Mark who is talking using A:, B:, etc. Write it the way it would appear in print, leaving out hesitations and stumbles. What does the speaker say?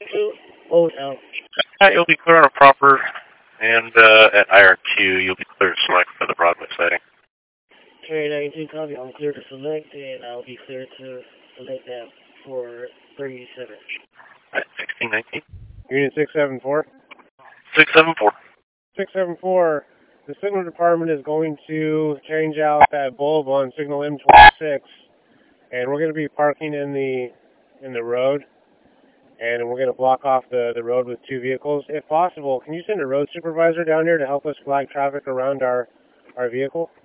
A: Oh, no.
B: You'll be clear on a proper, and at IRQ, you'll be clear to select for the Broadway sighting.
A: Cherry 19, copy. I'm clear to select, and I'll be clear to select that for 37.
B: 1619.
C: Unit 674.
B: 674.
C: 674. The signal department is going to change out that bulb on signal M26, and we're going to be parking in the road, and we're going to block off the road with 2 vehicles. If possible, can you send a road supervisor down here to help us flag traffic around our vehicle?